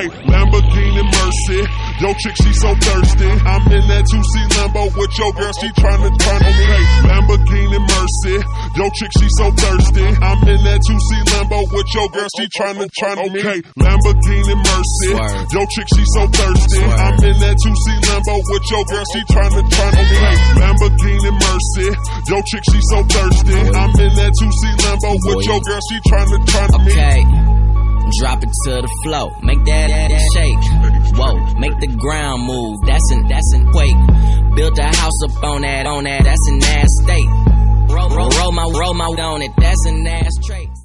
Okay, Lamborghini Mercy. Yo chick, she so thirsty. I'm in that 2C Lambo with your girl, she tryna turn on me. Hey, Lamborghini Mercy. Yo chick, she so thirsty. I'm in that 2C Lambo with your girl, she tryna turn on me. Okay, Lamborghini Mercy. Yo chick, she so thirsty. I'm in that 2C Lambo with your girl, she tryna turn on me. Hey, Lamborghini Mercy. Yo chick, she so thirsty. I'm in that 2C Lambo with your girl, she tryna turn on me. Okay. Drop it to the floor, make that shake. Whoa, make the ground move, that's an quake. Built a house up on that, that's an ass state. Roll my on it, that's an ass trait.